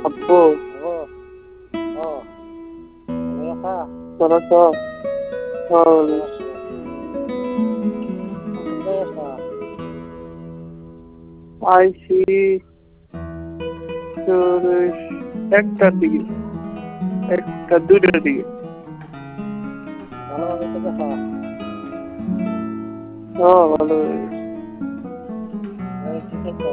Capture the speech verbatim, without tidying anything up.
আব্বু ও ও ভালো আছা? তোরা তো ভালো আছি। কোথায় আছা? আইসি তোর ওই একটার দিকে একটা দুইটার দিকে। ভালোভাবে তো দেখা হ্যাঁ ভালো হয়ে গেছে। ঠিক আছে।